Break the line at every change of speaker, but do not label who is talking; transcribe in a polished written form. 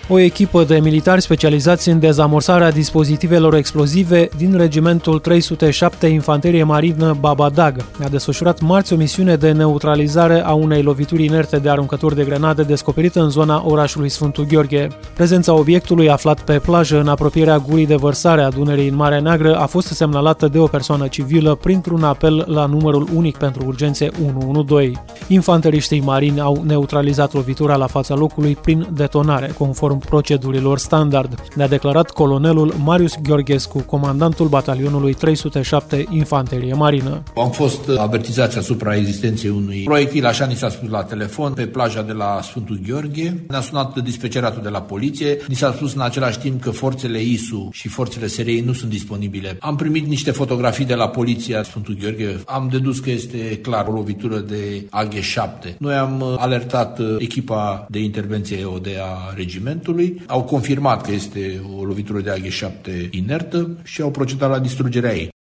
O echipă de militari specializați în dezamorsarea dispozitivelor explozive din regimentul 307 Infanterie Marină Babadag a desfășurat marți o misiune de neutralizare a unei lovituri inerte de aruncători de grenade descoperită în zona orașului Sfântul Gheorghe. Prezența obiectului aflat pe plajă în apropierea gurii de vărsare a Dunării în Marea Neagră a fost semnalată de o persoană civilă printr-un apel la numărul unic pentru urgențe 112. Infanteriștii marini au neutralizat lovitura la fața locului prin detonare, conform procedurilor standard, ne-a declarat colonelul Marius Gheorghescu, comandantul batalionului 307 Infanterie Marină.
Am fost avertizați asupra existenței unui proiectil, așa ni s-a spus la telefon, pe plaja de la Sfântul Gheorghe. Ne-a sunat dispeceratul de la poliție, ni s-a spus în același timp că forțele ISU și forțele SRI nu sunt disponibile. Am primit niște fotografii de la poliția Sfântul Gheorghe, am dedus că este clar o lovitură de AG7. Noi am alertat echipa de intervenție EOD a regimentului, au confirmat că este o lovitură de AG7 inertă și au procedat la distrugerea ei.